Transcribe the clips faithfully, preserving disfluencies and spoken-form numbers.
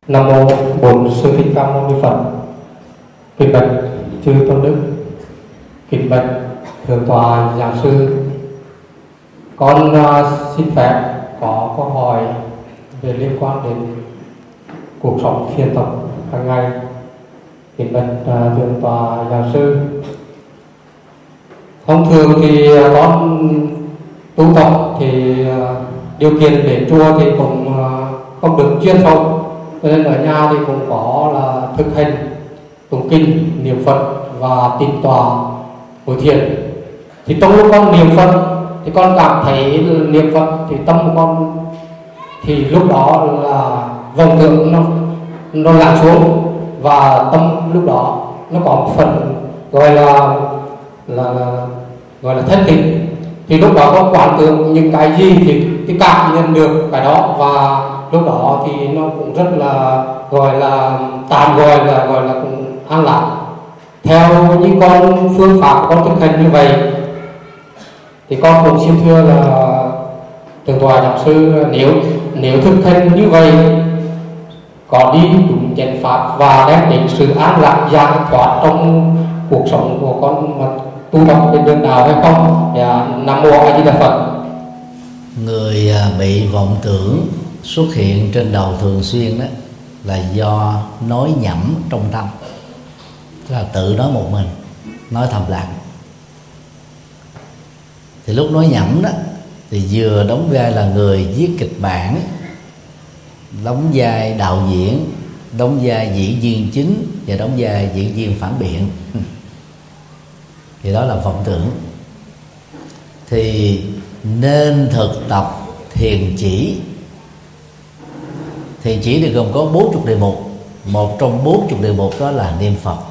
Nam mô Bổn Sư Thích Ca Mâu Ni Phật. Kính bạch chư tôn đức, kính bạch thượng tọa giảng sư. Con uh, xin phép có câu hỏi về liên quan đến cuộc sống thiền tập hàng ngày. Kính bạch uh, thượng tọa giảng sư. Thông thường thì con tu tập thì uh, điều kiện để chùa thì cũng uh, không được chuyên sâu, cho nên ở nhà thì cũng có là thực hành tụng kinh, niệm Phật và tĩnh tọa ngồi thiền. Thì trong lúc con niệm Phật thì con cảm thấy niệm Phật thì tâm của con thì lúc đó là vọng tưởng nó nó lắng xuống, và tâm lúc đó nó có một phần gọi là là, là gọi là thân tịnh. Thì lúc đó con quán tưởng những cái gì thì, thì cảm nhận được cái đó, và lúc đó thì nó cũng rất là gọi là tạm gọi là gọi là cũng an lạc. Theo những con phương pháp con thực hành như vậy thì con cũng xin thưa là thượng tọa giảng sư, nếu nếu thực hành như vậy có đi đúng chánh pháp và đem đến sự an lạc giải thoát trong cuộc sống của con mà tu tập trên đường đạo hay không? Dạ, Nam mô A Di Đà Phật. Người bị vọng tưởng xuất hiện trên đầu thường xuyên đó là do nói nhẩm trong tâm, là tự nói một mình, nói thầm lặng. Thì lúc nói nhẩm đó thì vừa đóng vai là người viết kịch bản, đóng vai đạo diễn, đóng vai diễn viên chính và đóng vai diễn viên phản biện. Thì đó là vọng tưởng. Thì nên thực tập thiền chỉ. Thiền chỉ thì gồm có bốn chục đề mục. Một trong bốn chục đề mục đó là niệm Phật.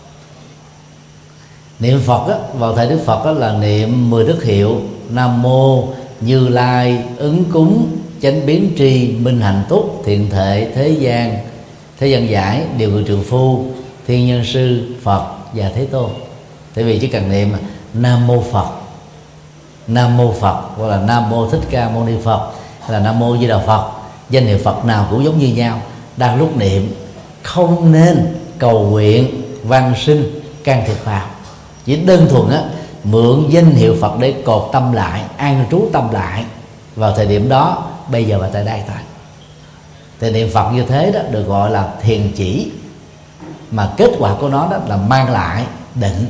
Niệm Phật á, vào thời Đức Phật á, là niệm mười đức hiệu: Nam mô Như Lai ứng cúng chánh biến tri minh hạnh túc thiện thệ thế gian thế gian giải điều người trường phu thiên nhân sư Phật và Thế Tôn. Tại vì chỉ cần niệm Nam mô Phật, Nam mô Phật, hoặc là Nam mô Thích Ca Mâu Ni Phật, hay là Nam mô Di Đà Phật, danh hiệu Phật nào cũng giống như nhau. Đang lúc niệm không nên cầu nguyện, van sinh, can thiệp vào, chỉ đơn thuần á mượn danh hiệu Phật để cột tâm lại, an trú tâm lại vào thời điểm đó, bây giờ và tại đây thôi. Thì niệm Phật như thế đó được gọi là thiền chỉ, mà kết quả của nó đó là mang lại định.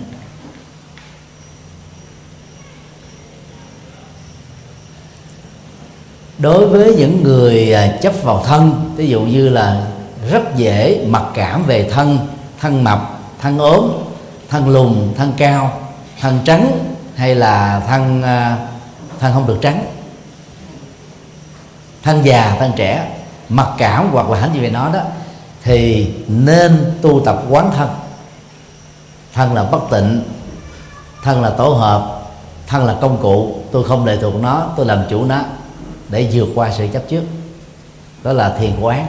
Đối với những người chấp vào thân, ví dụ như là rất dễ mặc cảm về thân, thân mập, thân ốm, thân lùn, thân cao, thân trắng, hay là thân thân không được trắng, thân già, thân trẻ, mặc cảm hoặc là hãnh gì về nó đó, thì nên tu tập quán thân. Thân là bất tịnh, thân là tổ hợp, thân là công cụ, tôi không lệ thuộc nó, tôi làm chủ nó để vượt qua sự chấp trước. Đó là thiền quán.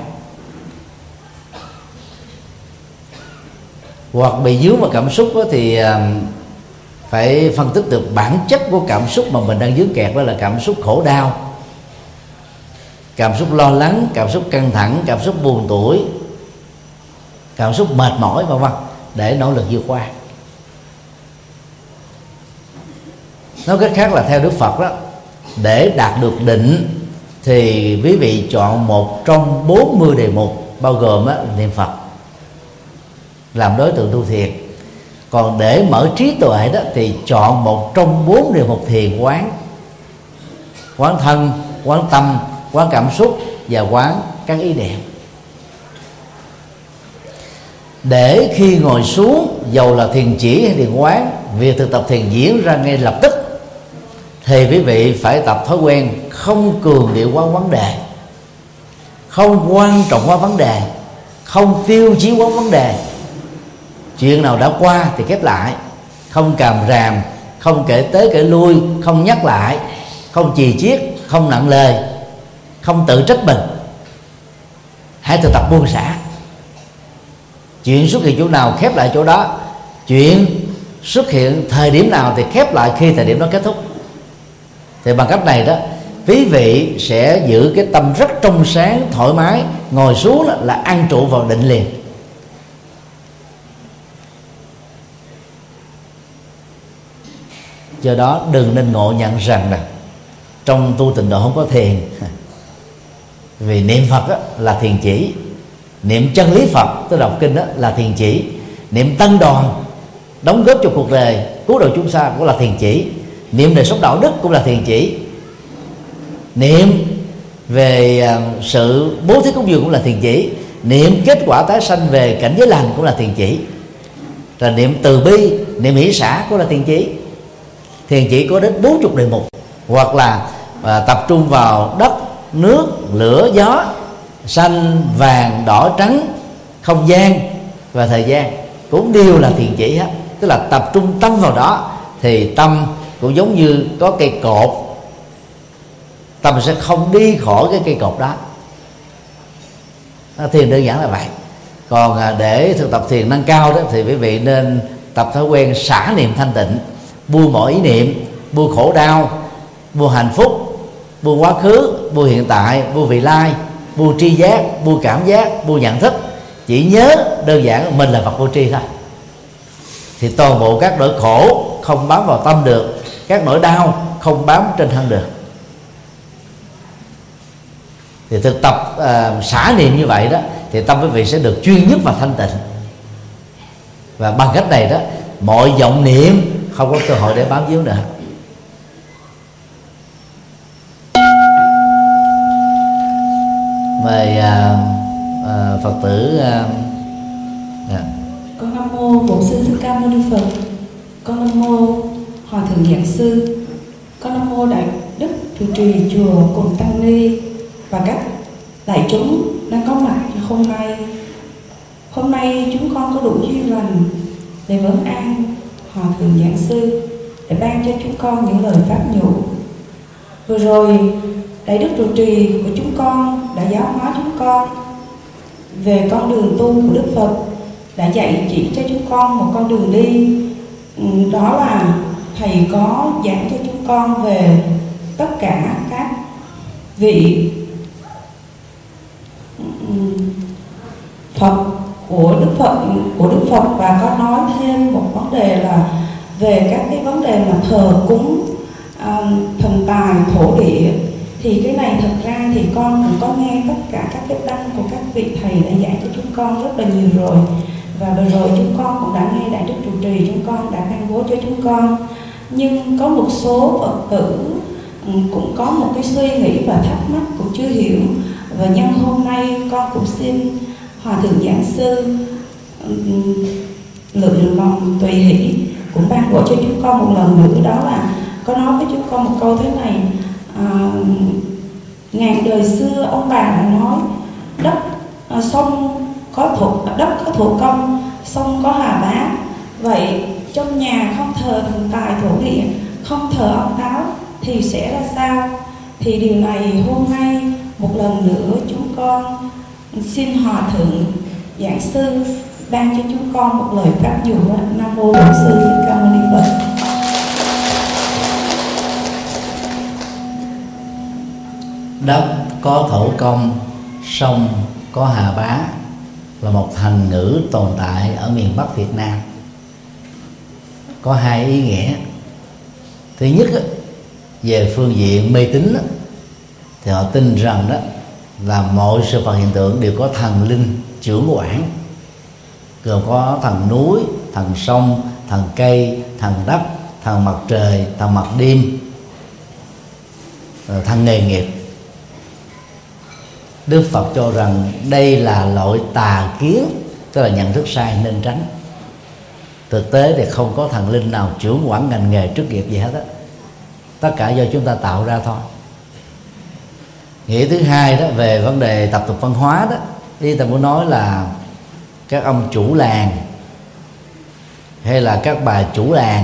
Hoặc bị dướng vào cảm xúc đó, thì phải phân tích được bản chất của cảm xúc mà mình đang dướng kẹt, đó là cảm xúc khổ đau, cảm xúc lo lắng, cảm xúc căng thẳng, cảm xúc buồn tủi, cảm xúc mệt mỏi vân vân, để nỗ lực vượt qua. Nói cách khác là theo Đức Phật đó, để đạt được định thì quý vị chọn một trong bốn mươi đề mục, bao gồm á, niệm Phật làm đối tượng tu thiền. Còn để mở trí tuệ đó thì chọn một trong bốn đề mục thiền quán: quán thân, quán tâm, quán cảm xúc và quán các ý niệm. Để khi ngồi xuống, dầu là thiền chỉ hay thiền quán, việc thực tập thiền diễn ra ngay lập tức, thì quý vị phải tập thói quen không cường điệu quá vấn đề, không quan trọng quá vấn đề, không tiêu chí quá vấn đề. Chuyện nào đã qua thì khép lại, không càm ràm, không kể tới kể lui, không nhắc lại, không chì chiết, không nặng lời, không tự trách mình. Hãy thực tập buông xả. Chuyện xuất hiện chỗ nào khép lại chỗ đó, chuyện xuất hiện thời điểm nào thì khép lại khi thời điểm đó kết thúc. Thì bằng cách này đó, quý vị sẽ giữ cái tâm rất trong sáng, thoải mái ngồi xuống là ăn trụ vào định liền. Do đó đừng nên ngộ nhận rằng là trong tu tịnh độ không có thiền, vì niệm Phật đó là thiền chỉ, niệm chân lý Phật tôi đọc kinh đó là thiền chỉ, niệm tăng đoàn đóng góp cho cuộc đời cứu độ chúng sanh cũng là thiền chỉ, niệm đời sống đạo đức cũng là thiền chỉ, niệm về sự bố thí cúng dường cũng là thiền chỉ, niệm kết quả tái sanh về cảnh giới lành cũng là thiền chỉ, rồi niệm từ bi, niệm hỷ xả cũng là thiền chỉ. Thiền chỉ có đến bốn chục đề mục, hoặc là à, tập trung vào đất, nước, lửa, gió, xanh, vàng, đỏ, trắng, không gian và thời gian cũng đều là thiền chỉ hết. Tức là tập trung tâm vào đó thì tâm cũng giống như có cây cột, tâm sẽ không đi khỏi cái cây cột đó. Thiền đơn giản là vậy. Còn à, để thực tập thiền nâng cao đó thì quý vị nên tập thói quen xả niệm thanh tịnh, buông mọi ý niệm, buông khổ đau, buông hạnh phúc, buông quá khứ, buông hiện tại, buông vị lai, buông tri giác, buông cảm giác, buông nhận thức. Chỉ nhớ đơn giản mình là Phật vô tri thôi, thì toàn bộ các nỗi khổ không bám vào tâm được, các nỗi đau không bám trên thân được. Thì thực tập uh, xả niệm như vậy đó thì tâm quý vị sẽ được chuyên nhất và thanh tịnh. Và bằng cách này đó, mọi vọng niệm không có cơ hội để bám víu nữa. Mời uh, uh, Phật tử uh, yeah. Con nam mô Bổn Sư Thích Ca Mâu Ni Phật. Con nam mô Hòa Thượng Giảng Sư. Con nam mô Đại Đức trụ trì chùa cùng tăng ni và các đại chúng đang có mặt hôm nay. Hôm nay chúng con có đủ duyên lành để vấn an Hòa Thượng Giảng Sư, để ban cho chúng con những lời pháp nhũ. Vừa rồi Đại Đức trụ trì của chúng con đã giáo hóa chúng con về con đường tu của Đức Phật, đã dạy chỉ cho chúng con một con đường đi. Đó là Thầy có giảng cho chúng con về tất cả các vị Phật của Đức Phật của Đức Phật và có nói thêm một vấn đề là về các cái vấn đề mà thờ cúng um, thần tài thổ địa. Thì cái này thật ra thì con cũng có nghe tất cả các cái đăng của các vị thầy đã dạy cho chúng con rất là nhiều rồi, và vừa rồi chúng con cũng đã nghe Đại Đức trụ trì chúng con đã ban bố cho chúng con. Nhưng có một số Phật tử cũng có một cái suy nghĩ và thắc mắc cũng chưa hiểu, và nhân hôm nay con cũng xin Hòa Thượng Giảng Sư lượng lòng tùy hỷ cũng ban bố cho chúng con một lần nữa. Đó là có nói với chúng con một câu thế này: à, ngàn đời xưa ông bà đã nói đất à, sông có thổ, đất có thổ công, sông có hà bá. Vậy trong nhà không thờ thần tài thổ địa, không thờ ông táo thì sẽ ra sao? Thì điều này hôm nay một lần nữa chúng con xin Hòa Thượng Giảng Sư ban cho chúng con một lời pháp dụ. Nam mô Bổn Sư Thích Ca Mâu Ni Phật. Đất có thổ công, sông có hà bá là một thành ngữ tồn tại ở miền Bắc Việt Nam, có hai ý nghĩa. Thứ nhất, về phương diện mê tín thì họ tin rằng đó là mọi sự vật hiện tượng đều có thần linh trưởng quản, gồm có thần núi, thần sông, thần cây, thần đất, thần mặt trời, thần mặt đêm, thần nghề nghiệp. Đức Phật cho rằng đây là loại tà kiến, tức là nhận thức sai nên tránh. Thực tế thì không có thần linh nào trưởng quản ngành nghề chức nghiệp gì hết á, tất cả do chúng ta tạo ra thôi. Nghĩa thứ hai đó, về vấn đề tập tục văn hóa đó, ý ta muốn nói là các ông chủ làng hay là các bà chủ làng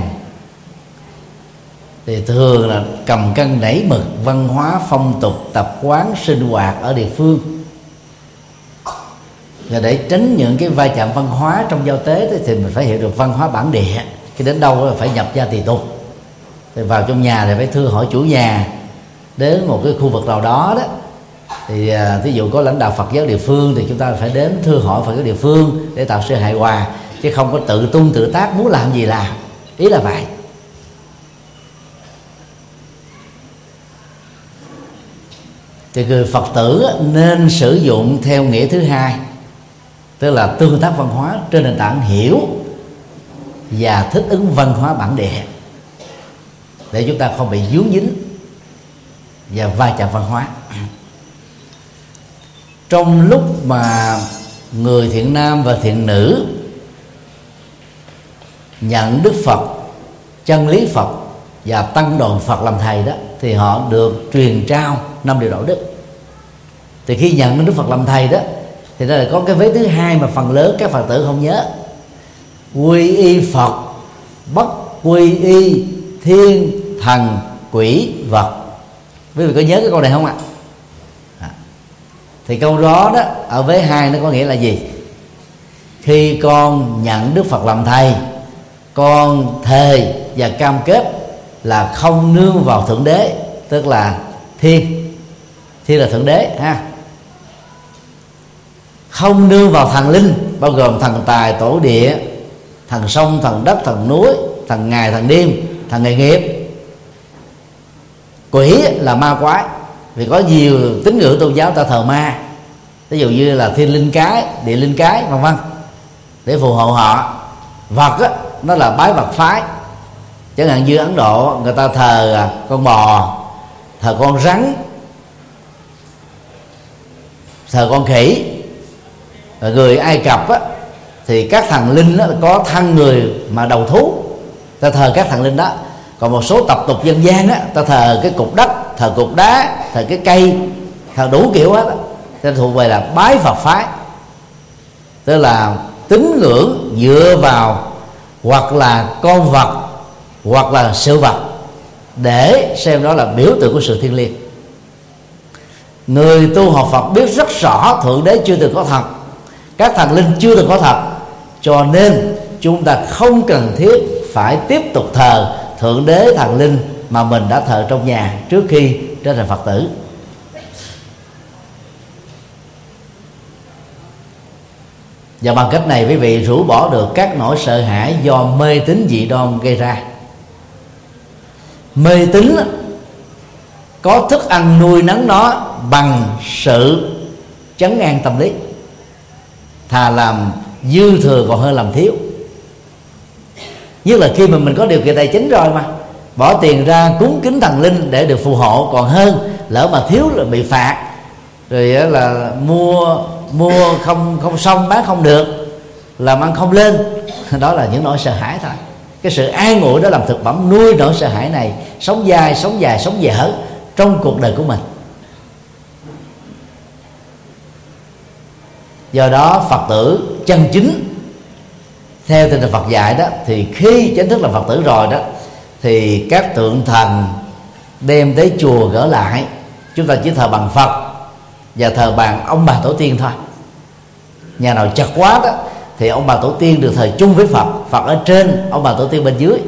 thì thường là cầm cân nảy mực văn hóa, phong tục, tập quán, sinh hoạt ở địa phương. Và để tránh những cái va chạm văn hóa trong giao tế thì mình phải hiểu được văn hóa bản địa. Khi đến đâu là phải nhập gia tùy tục. Thì vào trong nhà thì phải thưa hỏi chủ nhà, đến một cái khu vực nào đó đó Thì à, ví dụ có lãnh đạo Phật giáo địa phương thì chúng ta phải đến thưa hỏi Phật giáo địa phương để tạo sự hài hòa, chứ không có tự tung tự tác, muốn làm gì làm. Ý là vậy. Thì người Phật tử nên sử dụng theo nghĩa thứ hai, tức là tương tác văn hóa trên nền tảng hiểu và thích ứng văn hóa bản địa, để chúng ta không bị vướng dính và va chạm văn hóa. Trong lúc mà người thiện nam và thiện nữ nhận Đức Phật, chân lý Phật và tăng đoàn Phật làm thầy đó, thì họ được truyền trao năm điều đạo đức. Thì khi nhận Đức Phật làm thầy đó, thì đây là có cái vế thứ hai mà phần lớn các Phật tử không nhớ: quy y Phật, bất quy y thiên thần quỷ vật. Quý vị có nhớ cái câu này không ạ? À? Thì câu đó đó ở vế hai nó có nghĩa là gì? Khi con nhận Đức Phật làm thầy, con thề và cam kết là không nương vào thượng đế, tức là thiên, thiên là thượng đế ha, không nương vào thần linh, bao gồm thần tài, tổ địa, thần sông, thần đất, thần núi, thần ngày, thần đêm, thần nghề nghiệp. Quỷ là ma quái, vì có nhiều tín ngưỡng tôn giáo ta thờ ma, ví dụ như là thiên linh cái, địa linh cái, vân vân, để phù hộ họ. Vật á, nó là bái vật phái, chẳng hạn như Ấn Độ người ta thờ con bò, thờ con rắn, thờ con khỉ. Rồi người Ai Cập á, thì các thần linh á, có thân người mà đầu thú, ta thờ các thần linh đó. Còn một số tập tục dân gian á, ta thờ cái cục đất, thờ cục đá, thờ cái cây, thờ đủ kiểu hết á, nên thuộc về là bái Phật phái, tức là tín ngưỡng dựa vào hoặc là con vật hoặc là sự vật để xem đó là biểu tượng của sự thiêng liêng. Người tu học Phật biết rất rõ thượng đế chưa từng có thật, các thần linh chưa từng có thật, cho nên chúng ta không cần thiết phải tiếp tục thờ thượng đế thần linh mà mình đã thờ trong nhà trước khi trở thành Phật tử. Và bằng cách này quý vị rũ bỏ được các nỗi sợ hãi do mê tín dị đoan gây ra. Mê tín có thức ăn nuôi nấng nó bằng sự trấn an tâm lý, thà làm dư thừa còn hơn làm thiếu. Nhất là khi mà mình có điều kiện tài chính rồi, mà bỏ tiền ra cúng kính thần linh để được phù hộ còn hơn lỡ mà thiếu là bị phạt, rồi là mua mua không không xong, bán không được, làm ăn không lên. Đó là những nỗi sợ hãi thôi. Cái sự an ủi đó làm thực phẩm nuôi nỗi sợ hãi này, sống dài sống dài sống dở trong cuộc đời của mình. Do đó Phật tử chân chính theo tinh thần Phật dạy đó, thì khi chính thức là Phật tử rồi đó, thì các tượng thần đem tới chùa gỡ lại, chúng ta chỉ thờ bằng Phật và thờ bằng ông bà tổ tiên thôi. Nhà nào chật quá đó thì ông bà tổ tiên được thờ chung với Phật, Phật ở trên, ông bà tổ tiên bên dưới.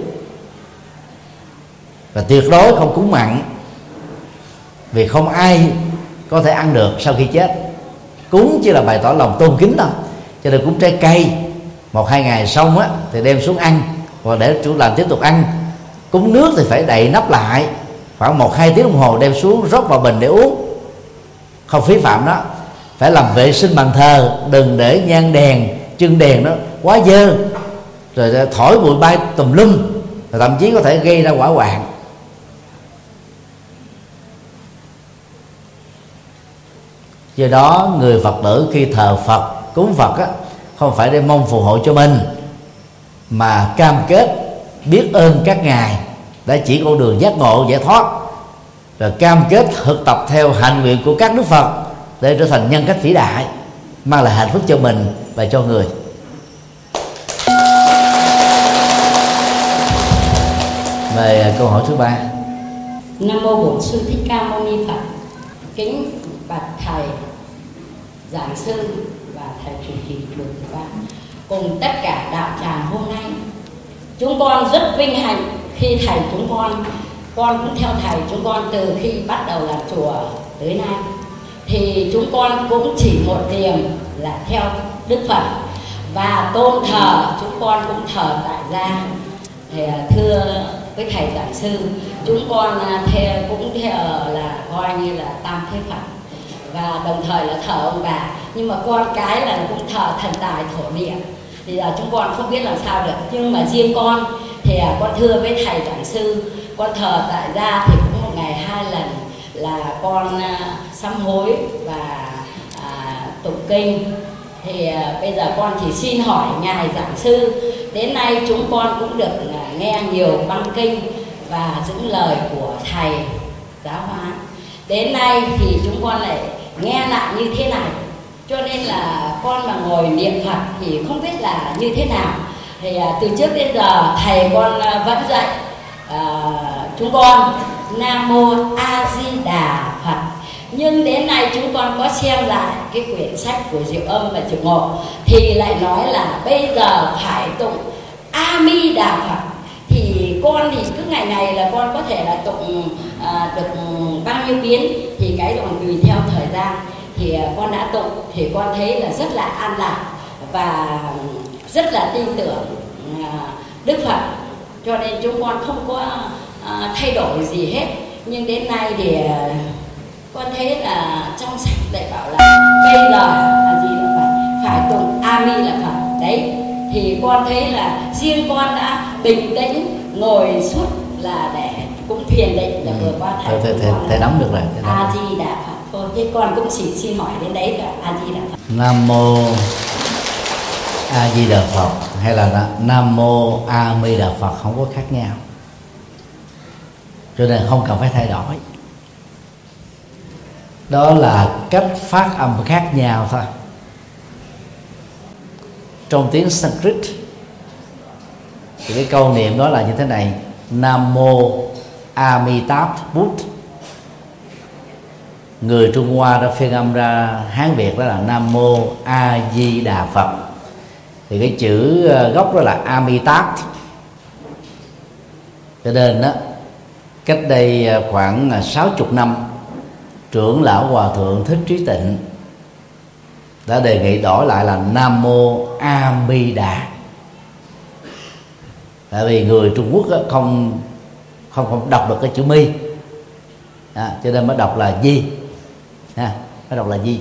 Và tuyệt đối không cúng mặn, vì không ai có thể ăn được sau khi chết. Cúng chỉ là bày tỏ lòng tôn kính thôi. Cho nên cúng trái cây một hai ngày xong á thì đem xuống ăn, và để chủ làm tiếp tục ăn. Cúng nước thì phải đậy nắp lại khoảng một hai tiếng đồng hồ, đem xuống rót vào bình để uống, không phí phạm đó. Phải làm vệ sinh bàn thờ, đừng để nhang đèn, chân đèn nó quá dơ, rồi thổi bụi bay tùm lum, rồi thậm chí có thể gây ra hỏa hoạn. Do đó người Phật tử khi thờ Phật, cúng Phật á, không phải để mong phù hộ cho mình, mà cam kết biết ơn các ngài đã chỉ con đường giác ngộ giải thoát, rồi cam kết thực tập theo hạnh nguyện của các đức Phật để trở thành nhân cách vĩ đại, mang lại hạnh phúc cho mình và cho người. Về câu hỏi thứ ba. Nam mô Bổn Sư Thích Ca Mâu Ni Phật. Kính bạch thầy giảng sư và thầy chủ trì buổi thứ ba cùng tất cả đạo tràng hôm nay, chúng con rất vinh hạnh khi thầy chúng con con cũng theo thầy chúng con từ khi bắt đầu làm chùa tới nay. thì chúng con cũng chỉ một niệm là theo Đức Phật, và tôn thờ chúng con cũng thờ tại gia. Thì thưa với thầy giảng sư, chúng con theo cũng theo là coi như là tam thế Phật, và đồng thời là thờ ông bà, nhưng mà con cái là cũng thờ thần tài thổ địa. Thì là chúng con không biết làm sao được, nhưng mà riêng con thì con thưa với thầy giảng sư, con thờ tại gia thì cũng một ngày hai lần là con sám hối và à, tụng kinh. Thì à, bây giờ con chỉ xin hỏi ngài giảng sư, đến nay chúng con cũng được à, nghe nhiều băng kinh và những lời của thầy giáo hóa. Đến nay thì chúng con lại nghe lại như thế này, cho nên là con mà ngồi niệm Phật thì không biết là như thế nào. Thì à, từ trước đến giờ thầy con à, vẫn dạy à, chúng con Nam Mô A Di Đà Phật. Nhưng đến nay chúng con có xem lại cái quyển sách của Diệu Âm và Diệu Ngộ thì lại nói là bây giờ phải tụng A Di Đà Phật. Thì con thì cứ ngày ngày là con có thể là tụng à, được bao nhiêu biến, thì cái còn tùy theo thời gian. Thì à, con đã tụng thì con thấy là rất là an lạc và rất là tin tưởng à, Đức Phật, cho nên chúng con không có à, thay đổi gì hết. Nhưng đến nay thì à, con thấy là trong sách lại bảo là bây giờ là gì là phải phải tụng A Di là Phật đấy. Thì con thấy là riêng con đã bình tĩnh ngồi suốt là để cũng thiền định là vừa qua thầy thầy thầy, thầy nắm được rồi. A Di Đà Phật thôi. Thế con cũng chỉ xin hỏi đến đấy là A Di Đà Phật. Nam Mô A Di Đà Phật hay là Nam Mô A Mi Đà Phật không có khác nhau, cho nên không cần phải thay đổi. Đó là cách phát âm khác nhau thôi. Trong tiếng Sanskrit thì cái câu niệm đó là như thế này: Nam Mô Amitabha Bút. Người Trung Hoa đã phiên âm ra Hán Việt đó là Nam Mô A Di Đà Phật. Thì cái chữ gốc đó là Amitabha. Cho nên đó, cách đây khoảng sáu mươi năm, trưởng lão Hòa Thượng Thích Trí Tịnh đã đề nghị đổi lại là Nam Mô A Mi Đà. Tại vì người Trung Quốc không không không đọc được cái chữ mi, à, cho nên mới đọc là Di, à, mới đọc là Di.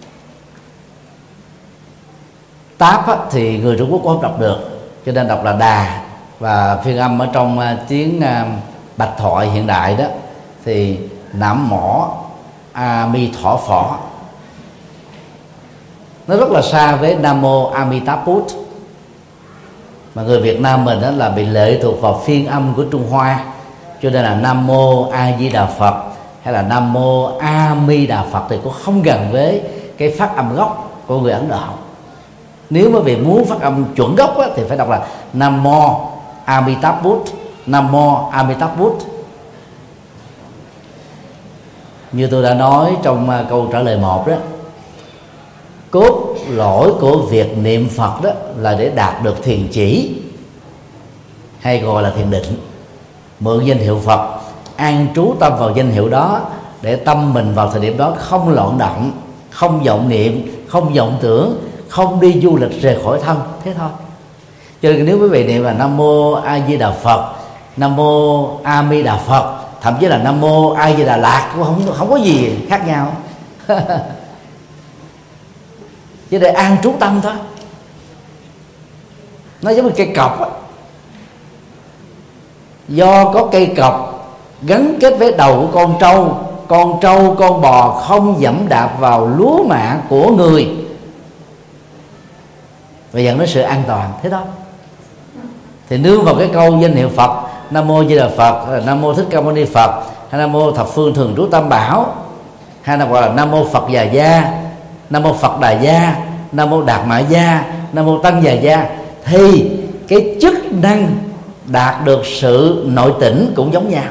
Táp á, thì người Trung Quốc cũng không đọc được, cho nên đọc là Đà. Và phiên âm ở trong uh, tiếng uh, Bạch Thoại hiện đại đó thì Nam Mỏ A Mi Thọ Phỏ, nó rất là xa với Nam Mô Amitabha Bút. Mà người Việt Nam mình đó là bị lệ thuộc vào phiên âm của Trung Hoa, cho nên là Nam Mô A Di Đà Phật hay là Nam Mô A Mi Đà Phật thì cũng không gần với cái phát âm gốc của người Ấn Độ. Nếu mà vì muốn phát âm chuẩn gốc á, thì phải đọc là Nam Mô Amitabha Bút, Nam Mô Amitabha Bút. Như tôi đã nói trong câu trả lời một đó, cốt lõi của việc niệm Phật đó là để đạt được thiền chỉ, hay gọi là thiền định. Mượn danh hiệu Phật, an trú tâm vào danh hiệu đó, để tâm mình vào thời điểm đó không loạn động, không vọng niệm, không vọng tưởng, không đi du lịch rời khỏi thân, thế thôi. Cho nên nếu quý vị niệm là Nam Mô A Di Đà Phật, Nam Mô A Mi Đà Phật, thậm chí là Nam Mô A Di Đà Lạt cũng không không có gì khác nhau. Chỉ để an trú tâm thôi. Nó giống như cây cọc á. Do có cây cọc gắn kết với đầu của con trâu, con trâu con bò không dẫm đạp vào lúa mạ của người, và dẫn đến sự an toàn, thế đó. Thì nương vào cái câu danh hiệu Phật Nam Mô Di Đà Phật, Nam Mô Thích Ca Mâu Ni Phật, hay Nam Mô Thập Phương Thường Trú Tam Bảo, hay là gọi là Nam Mô Phật Già Gia, Nam Mô Phật Đà Gia, Nam Mô Đạt Mã Gia, Nam Mô Tăng Già Gia, thì cái chức năng đạt được sự nội tỉnh cũng giống nhau.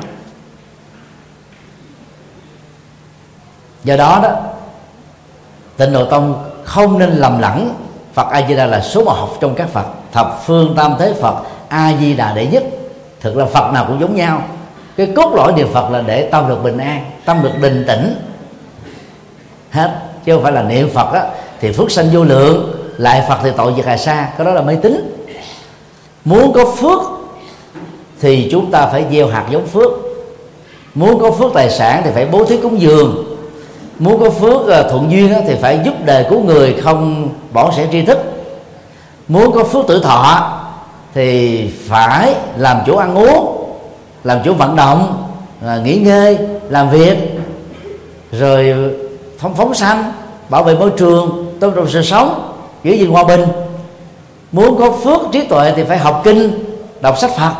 Do đó đó, Tịnh Độ Tông không nên lầm lẫn Phật A Di Đà là số một trong các Phật, thập phương tam thế Phật, A Di Đà đệ nhất. Thực là Phật nào cũng giống nhau. Cái cốt lõi niệm Phật là để tâm được bình an, tâm được định tĩnh. hết, chứ không phải là niệm Phật á thì phước sanh vô lượng, lại Phật thì tội diệt hà sa. Cái đó là mê tín. Muốn có phước thì chúng ta phải gieo hạt giống phước. Muốn có phước tài sản thì phải bố thí cúng dường. Muốn có phước uh, thuận duyên á, thì phải giúp đời cứu người, không bỏ sẻ tri thức. Muốn có phước tử thọ thì phải làm chỗ ăn uống, làm chỗ vận động, uh, nghỉ ngơi, làm việc, rồi phóng phóng sanh, bảo vệ môi trường, tôn trọng sự sống, giữ gìn hòa bình. Muốn có phước trí tuệ thì phải học kinh, đọc sách Phật.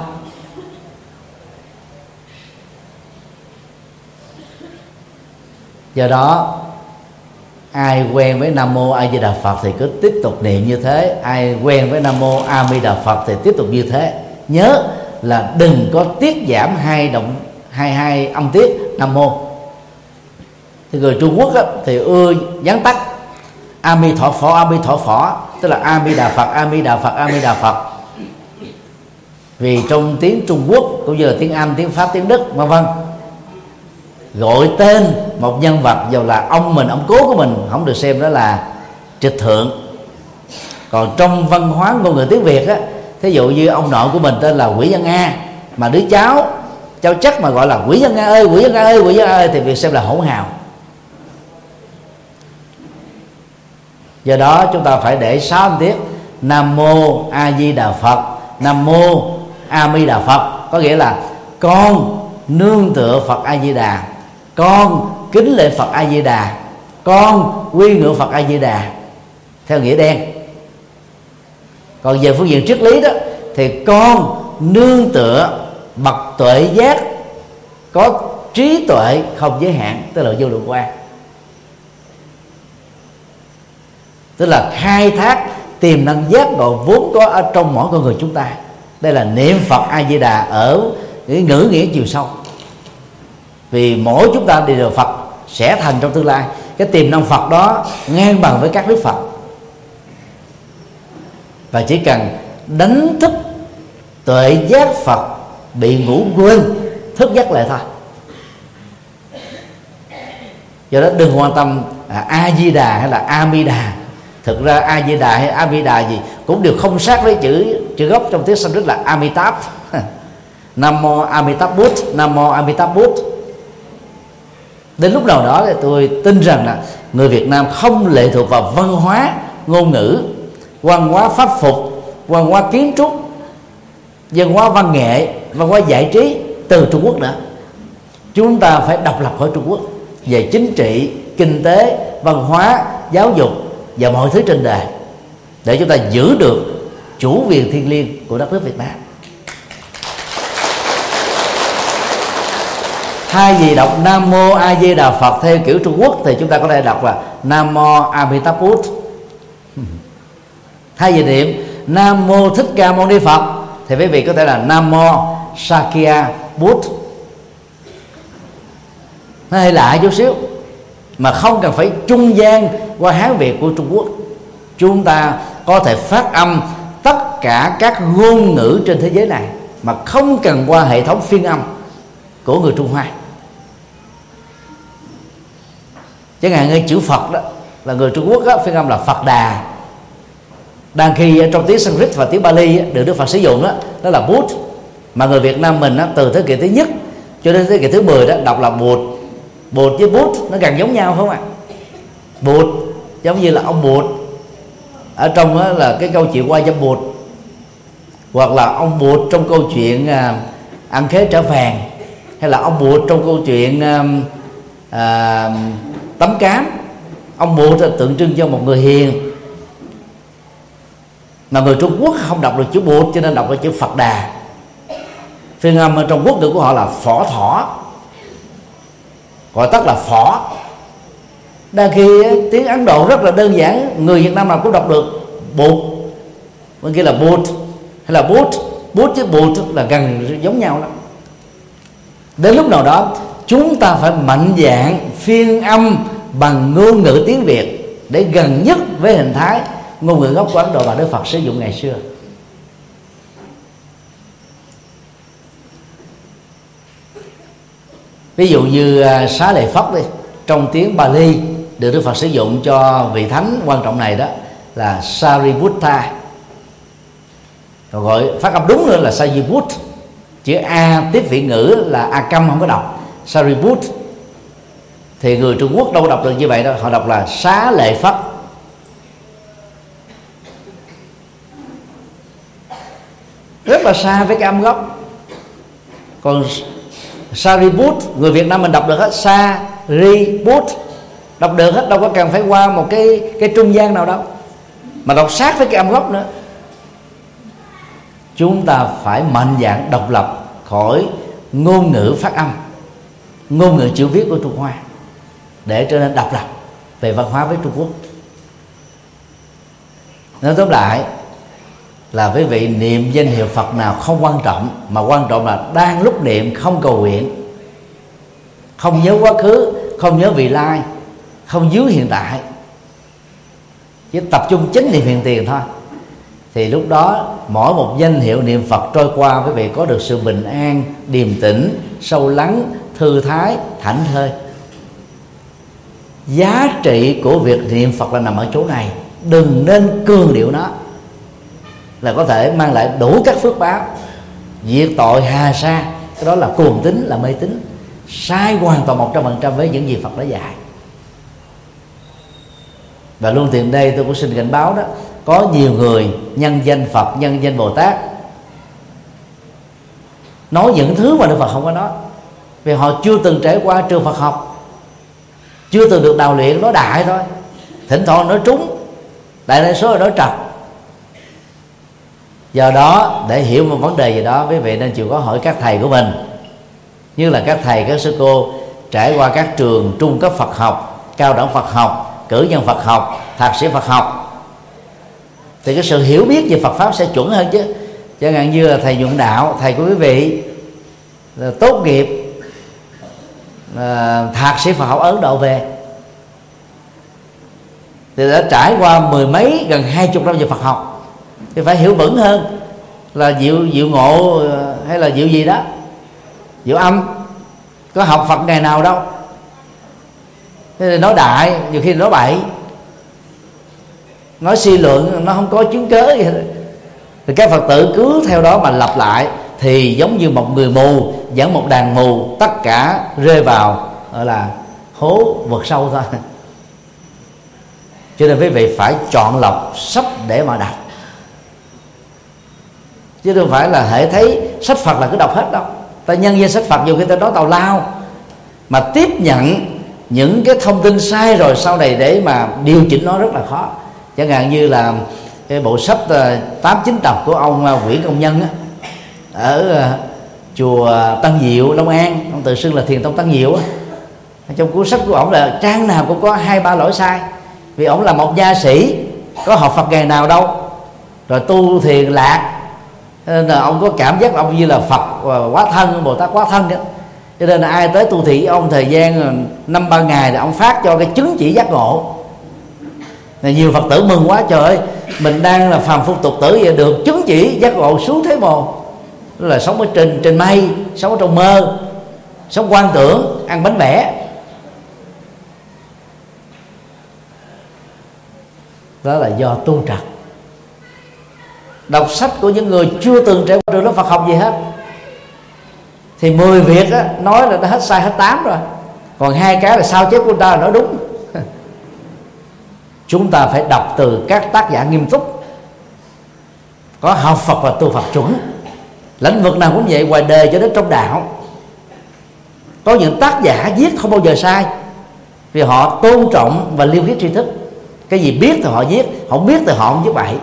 Do đó ai quen với Nam Mô A Di Đà Phật thì cứ tiếp tục niệm như thế, ai quen với Nam Mô A Di Đà Phật thì tiếp tục như thế. Nhớ là đừng có tiết giảm hai động hai hai âm tiết Nam Mô. Thì người Trung Quốc á, thì ưa gián tắt A Mi Thọ Phỏ, A Mi Thọ Phỏ, tức là A Mi Đà Phật, A Mi Đà Phật, A Mi Đà Phật. Vì trong tiếng Trung Quốc cũng như là tiếng Anh, tiếng Pháp, tiếng Đức vân vân, gọi tên một nhân vật dù là ông mình, ông cố của mình, không được xem đó là trịch thượng. Còn trong văn hóa ngôn ngữ tiếng Việt á, thí dụ như ông nội của mình tên là Quỷ Văn A, mà đứa cháu cháu chắc mà gọi là Quỷ Văn A ơi, Quỷ Văn A ơi, Quỷ Văn A ơi, thì việc xem là hỗn hào. Do đó chúng ta phải để sáu âm tiết Nam Mô A Di Đà Phật, Nam Mô A Mi Đà Phật, có nghĩa là con nương tựa Phật A Di Đà, con kính lễ Phật A Di Đà, con quy ngưỡng Phật A Di Đà, theo nghĩa đen. Còn về phương diện triết lý đó thì con nương tựa bậc tuệ giác, có trí tuệ không giới hạn, tức là vô lượng quan, tức là khai thác tiềm năng giác ngộ vốn có ở trong mỗi con người chúng ta. Đây là niệm Phật A Di Đà ở cái ngữ nghĩa chiều sâu. Vì mỗi chúng ta đi được Phật sẽ thành trong tương lai cái tiềm năng Phật đó ngang bằng với các đức Phật, và chỉ cần đánh thức tuệ giác Phật bị ngủ quên, thức giấc lại thôi. Do đó đừng quan tâm A Di Đà hay là A Mi Đà. Thực ra A Di Đà hay A Mi Đà gì cũng đều không sát với chữ chữ gốc trong tiếng Sanskrit là Amitabh. Nam Mô Amitabh Bút, Nam Mô Amitabh Bút. Đến lúc nào đó thì tôi tin rằng là người Việt Nam không lệ thuộc vào văn hóa ngôn ngữ, văn hóa pháp phục, văn hóa kiến trúc, văn hóa văn nghệ, văn hóa giải trí từ Trung Quốc nữa. Chúng ta phải độc lập khỏi Trung Quốc về chính trị, kinh tế, văn hóa, giáo dục và mọi thứ trên đời, để chúng ta giữ được chủ quyền thiêng liêng của đất nước Việt Nam. Thay vì đọc Nam Mô A Di Đà Phật theo kiểu Trung Quốc thì chúng ta có thể đọc là Nam Mô Amitabh Bút. Thay vì niệm Nam Mô Thích Ca Mâu Ni Phật thì quý vị có thể là Nam Mô Sakya Bút. Nó hơi lạ chút xíu, mà không cần phải trung gian qua Hán Việt của Trung Quốc. Chúng ta có thể phát âm tất cả các ngôn ngữ trên thế giới này mà không cần qua hệ thống phiên âm của người Trung Hoa. Chẳng hạn như chữ Phật đó là người Trung Quốc đó, phiên âm là Phật Đà, đang khi trong tiếng Sanskrit và tiếng Bali được Đức Phật sử dụng đó, đó là Bút. Mà người Việt Nam mình đó, từ thế kỷ thứ nhất cho đến thế kỷ thứ mười đó đọc là Bụt. Bụt với Bút nó gần giống nhau không ạ? Bụt giống như là ông Bụt ở trong đó là cái câu chuyện qua dâm Bụt, hoặc là ông Bụt trong câu chuyện à, ăn khế trở vàng, hay là ông Bụt trong câu chuyện à, à, tấm cám. Ông Bụt tượng trưng cho một người hiền, mà người Trung Quốc không đọc được chữ Bụt cho nên đọc được chữ Phật Đà. Phiên âm ở trong quốc ngữ của họ là Phỏ Thỏ, gọi tắt là Phỏ. Đang khi tiếng Ấn Độ rất là đơn giản, người Việt Nam nào cũng đọc được Bụt, bên kia là Bụt hay là Bút. Bút với Bụt là gần giống nhau lắm. Đến lúc nào đó chúng ta phải mạnh dạn phiên âm bằng ngôn ngữ tiếng Việt để gần nhất với hình thái ngôn ngữ gốc của Ấn Độ và Đức Phật sử dụng ngày xưa. Ví dụ như Xá Lợi Phất đi, trong tiếng Bali được Đức Phật sử dụng cho vị thánh quan trọng này đó là Sariputta, còn gọi phát âm đúng nữa là Sariput. Chữ A tiếp vị ngữ là A câm không có đọc, Sariput. Thì người Trung Quốc đâu có đọc được như vậy đâu, họ đọc là Xá Lợi Phất. Rất là xa với cái âm gốc. Còn Sariput, người Việt Nam mình đọc được hết, Sariput đọc được hết, đâu có cần phải qua một cái cái trung gian nào đâu, mà đọc sát với cái âm gốc nữa. Chúng ta phải mạnh dạn độc lập khỏi ngôn ngữ phát âm, ngôn ngữ chữ viết của Trung Hoa, để trở nên độc lập về văn hóa với Trung Quốc. Nói tóm lại là quý vị niệm danh hiệu Phật nào không quan trọng, mà quan trọng là đang lúc niệm không cầu nguyện, không nhớ quá khứ, không nhớ vị lai, không nhớ hiện tại, chỉ tập trung chính niệm hiện tiền thôi. Thì lúc đó mỗi một danh hiệu niệm Phật trôi qua, quý vị có được sự bình an, điềm tĩnh, sâu lắng, thư thái, thảnh thơi. Giá trị của việc niệm Phật là nằm ở chỗ này. Đừng nên cường điệu nó, là có thể mang lại đủ các phước báo, diệt tội hà sa. Cái đó là cuồng tín, là mê tín, sai hoàn toàn một trăm phần trăm với những gì Phật đã dạy. Và luôn tiền đây tôi cũng xin cảnh báo đó, có nhiều người nhân danh Phật, nhân danh Bồ Tát nói những thứ mà Đức Phật không có nói, vì họ chưa từng trải qua trường Phật học, chưa từng được đào luyện, nói đại thôi, thỉnh thoảng nói trúng, đại đa số là nói trật. Do đó để hiểu một vấn đề gì đó, quý vị nên chịu có hỏi các thầy của mình, như là các thầy, các sư cô trải qua các trường trung cấp Phật học, cao đẳng Phật học, cử nhân Phật học, thạc sĩ Phật học, thì cái sự hiểu biết về Phật pháp sẽ chuẩn hơn chứ. Chẳng hạn như là thầy Nhuận Đạo, thầy của quý vị là tốt nghiệp là thạc sĩ Phật học ở Ấn Độ về, thì đã trải qua mười mấy gần hai chục năm về Phật học, thì phải hiểu vững hơn là diệu diệu ngộ hay là diệu gì đó, diệu âm, có học Phật ngày nào đâu. Thế thì nói đại, nhiều khi nói bậy, nói suy luận, nó không có chứng cớ gì hết. Thì các Phật tử cứ theo đó mà lặp lại, thì giống như một người mù dẫn một đàn mù, tất cả rơi vào gọi là hố vực sâu thôi. Cho nên quý vị phải chọn lọc sách để mà đọc, chứ không phải là hễ thấy sách Phật là cứ đọc hết đâu. Ta nhân danh sách Phật dù khi ta nói tào lao, mà tiếp nhận những cái thông tin sai rồi sau này để mà điều chỉnh nó rất là khó. Chẳng hạn như là cái bộ sách tám chín tập của ông Nguyễn Công Nhân á, ở chùa Tân Diệu, Long An, ông tự xưng là Thiền Tông Tân Diệu á. Trong cuốn sách của ông là trang nào cũng có hai ba lỗi sai, vì ông là một nha sĩ, có học Phật ngày nào đâu, rồi tu thiền lạc, nên là ông có cảm giác là ông như là Phật quá thân, Bồ Tát quá thân đó. Cho nên là ai tới tu thị ông thời gian năm ba ngày là ông phát cho cái chứng chỉ giác ngộ. Là nhiều Phật tử mừng quá, trời ơi, mình đang là phàm phu tục tử vậy được chứng chỉ giác ngộ xuống thế mồ, là sống ở trên trên mây, sống ở trong mơ, sống quan tưởng, ăn bánh vẽ. Đó là do tu trật. Đọc sách của những người chưa từng trải qua trường lớp Phật học gì hết, thì mười việc á, nói là đã hết sai hết tám rồi, còn hai cái là sao chép của ta là nói đúng. Chúng ta phải đọc từ các tác giả nghiêm túc, có học Phật và tu Phật chuẩn. Lĩnh vực nào cũng vậy, ngoài đời cho đến trong đạo. Có những tác giả viết không bao giờ sai, vì họ tôn trọng và liêm khiết tri thức. Cái gì biết thì họ viết, không biết thì họ không viết bậy.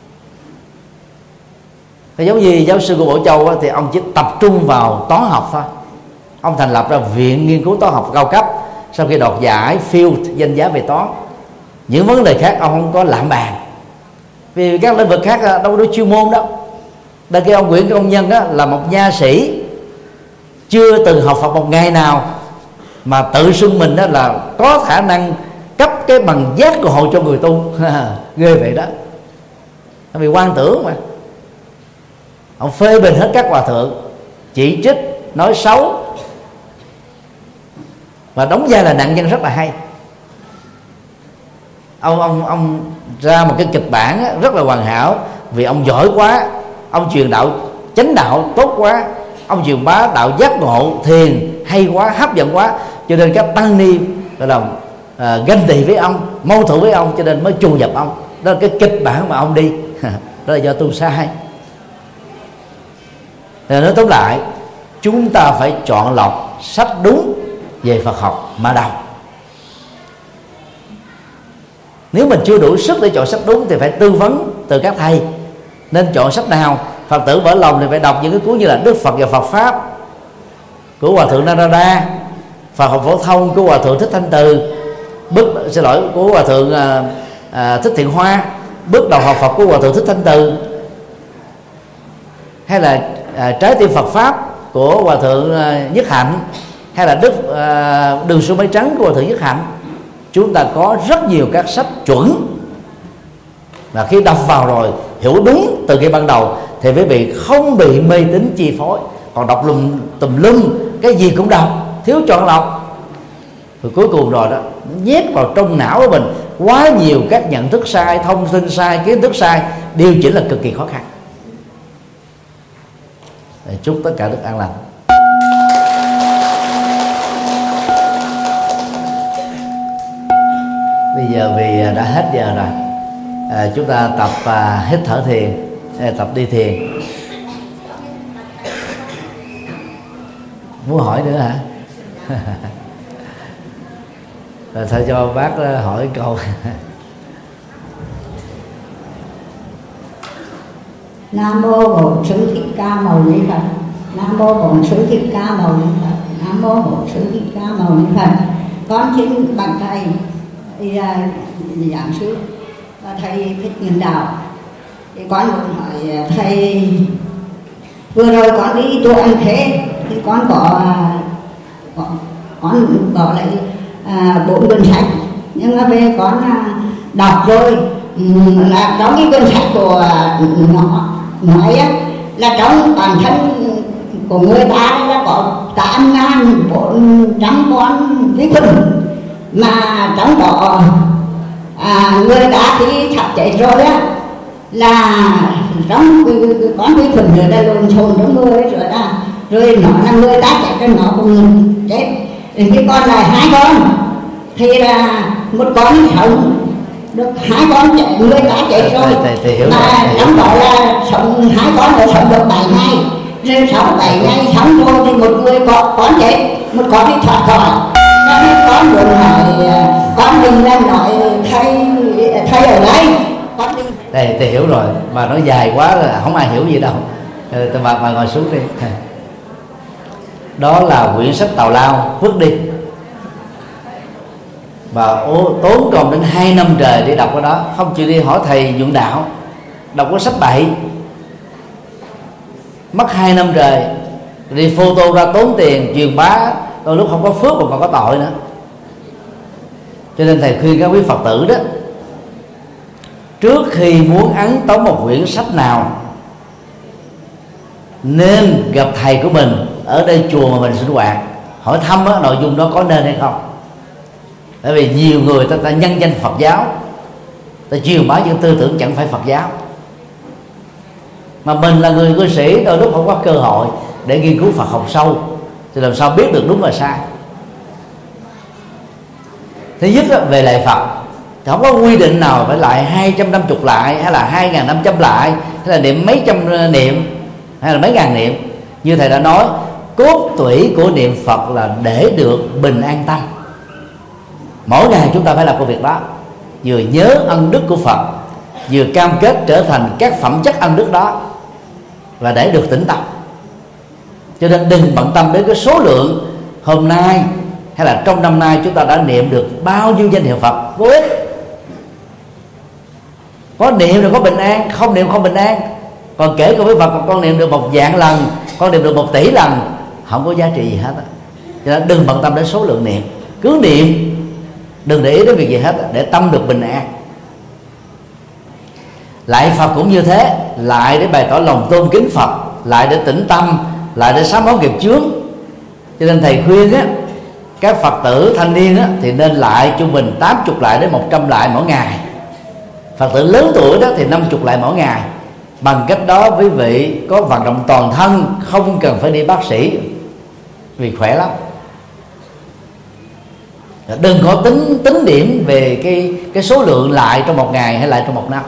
Giống như giáo sư của Bộ Châu á, thì ông chỉ tập trung vào toán học thôi. Ông thành lập ra viện nghiên cứu toán học cao cấp sau khi đoạt giải Field danh giá về toán. Những vấn đề khác ông không có lạm bàn, vì các lĩnh vực khác đâu có chuyên môn đâu. Đây cái ông Nguyễn Công Nhân đó là một nha sĩ, chưa từng học Phật một ngày nào, mà tự xưng mình đó là có khả năng cấp cái bằng giác ngộ cho người tu. Ghê vậy đó, vì quan tưởng mà. Ông phê bình hết các hòa thượng, chỉ trích, nói xấu, và đóng vai là nạn nhân rất là hay. ông ông ông ra một cái kịch bản á, rất là hoàn hảo, vì ông giỏi quá, ông truyền đạo chánh đạo tốt quá, ông truyền bá đạo giác ngộ thiền hay quá, hấp dẫn quá, cho nên các tăng ni gọi là à, ganh tị với ông, mâu thuẫn với ông, cho nên mới trù dập ông. Đó là cái kịch bản mà ông đi đó là do tu sai. Nên nói tóm lại, chúng ta phải chọn lọc sách đúng về Phật học mà đọc. Nếu mình chưa đủ sức để chọn sách đúng thì phải tư vấn từ các thầy nên chọn sách nào. Phật tử vỡ lòng thì phải đọc những cái cuốn như là Đức Phật và Phật Pháp của Hòa thượng Narada, Phật học phổ thông của Hòa thượng Thích Thanh Từ, bước xin lỗi của Hòa thượng à, à, Thích Thiện Hoa, bước đầu học Phật của Hòa thượng Thích Thanh Từ, hay là à, Trái tim Phật Pháp của Hòa thượng à, Nhất Hạnh, hay là Đức à, Đường Xuôi Mây Trắng của Hòa thượng Nhất Hạnh. Chúng ta có rất nhiều các sách chuẩn, và khi đọc vào rồi hiểu đúng từ cái ban đầu thì quý vị không bị mê tín chi phối. Còn đọc lùm tùm lum, cái gì cũng đọc, thiếu chọn lọc, rồi cuối cùng rồi đó nhét vào trong não của mình quá nhiều các nhận thức sai, thông tin sai, kiến thức sai, điều chỉnh là cực kỳ khó khăn. Chúc tất cả được an lành. Bây giờ vì đã hết giờ rồi, à, chúng ta tập à, hít thở thiền, à, tập đi thiền. Muốn hỏi nữa hả? Rồi thôi cho bác hỏi câu. Nam mô Bổn Sư Thích Ca Mâu Ni Phật. Nam mô Bổn Sư Thích Ca Mâu Ni Phật. Nam mô Bổn Sư Thích Ca Mâu Ni Phật. Con xin bạch thầy giảng sư và thầy Thích Nguyên Đạo, thì con muốn hỏi thầy, vừa rồi con đi chùa An Khê thì con có, có con bỏ lại à, bốn quyển sách, nhưng mà về con à, đọc rồi là trong cái quyển sách của nó nói á, là trong bản thân của người ta là có tám ngàn bốn trăm con vi khuẩn, mà trong đó à, người ta khi sắp chết rồi á là trong con vi khuẩn rồi là lộn xộn trong người rồi đó, rồi nó là người ta chết rồi nó cũng chết, thì còn lại hai con thì là một con sống được, hai con chết, người ta chết rồi mà trong đó là sống hai con đã sống được bảy ngày, rồi sáu bảy ngày sống rồi thì một người có con chết, một con đi thoát khỏi. Con muốn hỏi, con đừng làm nói thầy thầy ở đây, con đừng. Thầy, thầy hiểu rồi, mà nó dài quá là không ai hiểu gì đâu. Tôi bà, bà ngồi xuống đi. Đó là quyển sách tào lao, vứt đi. Và tốn còn đến hai năm trời đi đọc cái đó, không chịu đi hỏi thầy nhuận đạo, đọc cái sách bậy, mất hai năm trời đi photo ra tốn tiền truyền bá, đôi lúc không có phước mà còn có tội nữa. Cho nên thầy khuyên các quý Phật tử đó, trước khi muốn ấn tống một quyển sách nào nên gặp thầy của mình ở đây chùa mà mình sinh hoạt, hỏi thăm đó, nội dung đó có nên hay không. Bởi vì nhiều người ta, ta nhân danh Phật giáo, ta truyền bá những tư tưởng chẳng phải Phật giáo, mà mình là người cư sĩ đôi lúc không có cơ hội để nghiên cứu Phật học sâu, thì làm sao biết được đúng và sai. Thứ nhất đó, về lạy Phật thì không có quy định nào phải lại hai trăm năm mươi lại, hay là hai nghìn năm trăm lại, hay là niệm mấy trăm niệm, hay là mấy ngàn niệm. Như thầy đã nói, cốt tủy của niệm Phật là để được bình an tâm. Mỗi ngày chúng ta phải làm công việc đó, vừa nhớ ân đức của Phật, vừa cam kết trở thành các phẩm chất ân đức đó, và để được tĩnh tâm. Cho nên đừng bận tâm đến cái số lượng hôm nay hay là trong năm nay chúng ta đã niệm được bao nhiêu danh hiệu Phật, vô ích. Có niệm rồi có bình an, không niệm không bình an. Còn kể con với Phật, con niệm được một vạn lần, con niệm được một tỷ lần, không có giá trị gì hết. Cho nên đừng bận tâm đến số lượng niệm, cứ niệm, đừng để ý đến việc gì hết, để tâm được bình an. Lại Phật cũng như thế, lại để bày tỏ lòng tôn kính Phật, lại để tĩnh tâm, lại để sám hối nghiệp chướng. Cho nên thầy khuyên á, các Phật tử thanh niên á, thì nên lại trung bình tám mươi lại đến một trăm lại mỗi ngày. Phật tử lớn tuổi đó thì năm mươi lại mỗi ngày. Bằng cách đó quý vị có vận động toàn thân, không cần phải đi bác sĩ vì khỏe lắm. Đừng có tính tính điểm về cái cái số lượng lại trong một ngày hay lại trong một năm.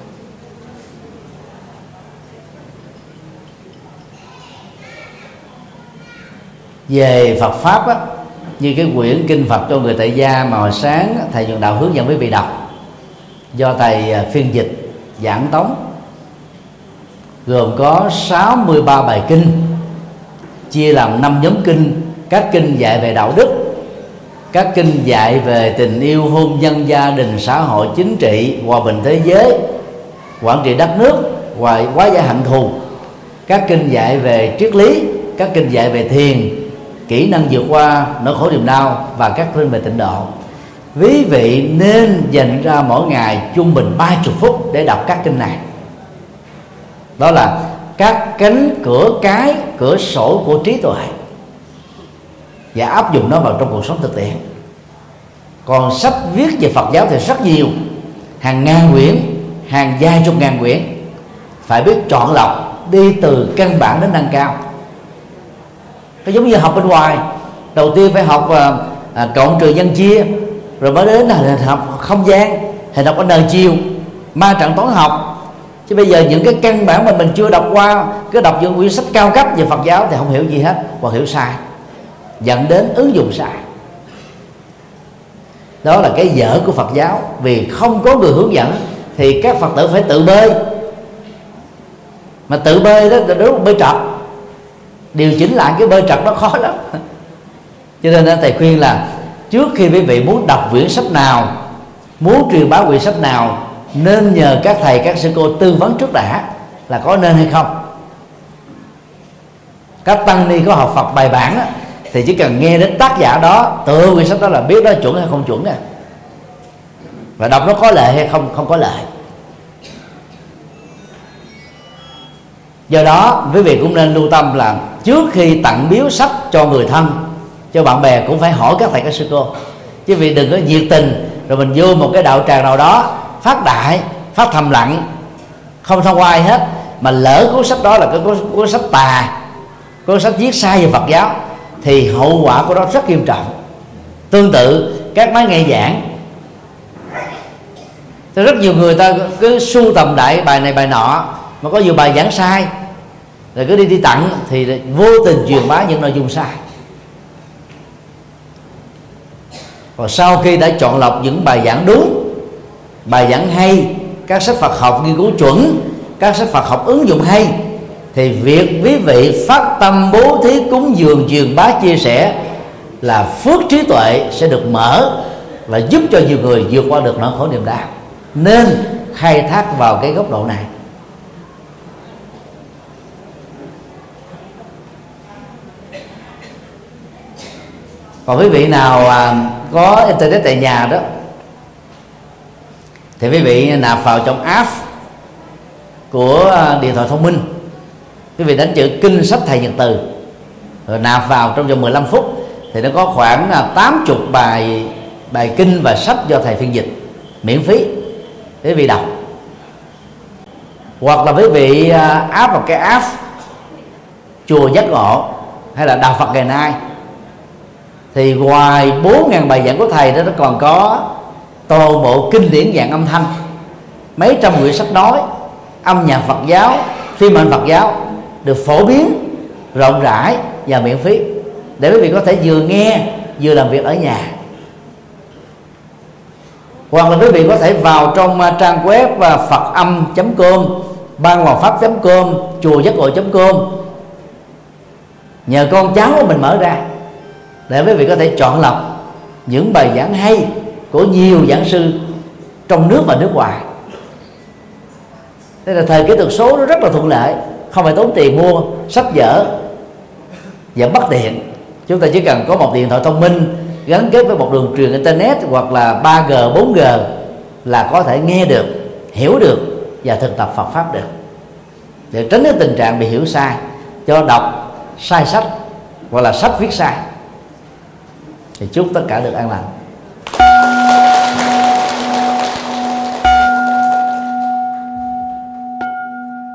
Về Phật pháp á, như cái quyển kinh Phật cho người tại gia mà hồi sáng thầy Nhuận Đạo hướng dẫn quý vị đọc, do thầy phiên dịch giảng tống, gồm có sáu mươi ba bài kinh, chia làm năm nhóm kinh. Các kinh dạy về đạo đức, các kinh dạy về tình yêu, hôn nhân, gia đình, xã hội, chính trị, hòa bình thế giới, quản trị đất nước, và hóa giải hận thù. Các kinh dạy về triết lý, các kinh dạy về thiền, kỹ năng vượt qua nỗi khổ niềm đau, và các kinh về tịnh độ. Quý vị nên dành ra mỗi ngày trung bình ba mươi phút để đọc các kinh này. Đó là các cánh cửa cái cửa sổ của trí tuệ, và áp dụng nó vào trong cuộc sống thực tiễn. Còn sách viết về Phật giáo thì rất nhiều, hàng ngàn quyển, hàng vài chục ngàn quyển. Phải biết chọn lọc, đi từ căn bản đến nâng cao. Nó giống như học bên ngoài, đầu tiên phải học à, à, cộng trừ nhân chia, rồi mới đến là học không gian, hình học n chiều, ma trận toán học. Chứ bây giờ những cái căn bản mà mình chưa đọc qua, cứ đọc những quyển sách cao cấp về Phật giáo thì không hiểu gì hết, hoặc hiểu sai, dẫn đến ứng dụng sai. Đó là cái dở của Phật giáo. Vì không có người hướng dẫn thì các Phật tử phải tự bơi. Mà tự bơi đó là đúng bơi trật, điều chỉnh lại cái bơi trật nó khó lắm. Cho nên thầy khuyên là trước khi quý vị muốn đọc quyển sách nào, muốn truyền bá quyển sách nào, nên nhờ các thầy các sư cô tư vấn trước đã là có nên hay không. Các tăng ni có học Phật bài bản đó, thì chỉ cần nghe đến tác giả đó, từ quyển sách đó là biết đó chuẩn hay không chuẩn nè, và đọc nó có lợi hay không không có lợi. Do đó quý vị cũng nên lưu tâm là trước khi tặng biếu sách cho người thân, cho bạn bè, cũng phải hỏi các thầy các sư cô. Chứ vì đừng có nhiệt tình rồi mình vô một cái đạo tràng nào đó phát đại, phát thầm lặng, không thông qua ai hết, mà lỡ cuốn sách đó là cái cuốn, cuốn sách tà, cuốn sách viết sai về Phật giáo, thì hậu quả của nó rất nghiêm trọng. Tương tự các máy nghe giảng, rất nhiều người ta cứ sưu tầm đại bài này bài nọ, mà có nhiều bài giảng sai, rồi cứ đi đi tặng, thì vô tình truyền bá những nội dung sai. Còn sau khi đã chọn lọc những bài giảng đúng, bài giảng hay, các sách Phật học nghiên cứu chuẩn, các sách Phật học ứng dụng hay, thì việc quý vị phát tâm bố thí cúng dường truyền bá chia sẻ là phước trí tuệ sẽ được mở, và giúp cho nhiều người vượt qua được nỗi khổ niềm đau. Nên khai thác vào cái góc độ này. Còn quý vị nào à, có internet tại nhà đó, thì quý vị nạp vào trong app của điện thoại thông minh, quý vị đánh chữ kinh sách thầy Nhật Từ, rồi nạp vào trong vòng mười lăm phút, thì nó có khoảng tám mươi bài bài kinh và sách do thầy phiên dịch miễn phí để quý vị đọc. Hoặc là quý vị áp vào cái app Chùa Giác Ngộ hay là Đạo Phật ngày nay, thì ngoài bốn nghìn bài giảng của thầy đó, nó còn có toàn bộ kinh điển dạng âm thanh, mấy trăm quyển sách nói, âm nhạc Phật giáo, phim ảnh Phật giáo được phổ biến rộng rãi và miễn phí, để quý vị có thể vừa nghe vừa làm việc ở nhà. Hoặc là quý vị có thể vào trong trang web phật âm chấm com, ban hoàng pháp chấm com, chùa giác ngộ chấm com, nhờ con cháu của mình mở ra, để quý vị có thể chọn lọc những bài giảng hay của nhiều giảng sư trong nước và nước ngoài. Đây là thời kỹ thuật số nó rất là thuận lợi, không phải tốn tiền mua sách vở và bất tiện. Chúng ta chỉ cần có một điện thoại thông minh gắn kết với một đường truyền internet hoặc là ba G, bốn G là có thể nghe được, hiểu được và thực tập Phật pháp được, để tránh cái tình trạng bị hiểu sai, cho đọc sai sách hoặc là sách viết sai. Thì chúc tất cả được an lành.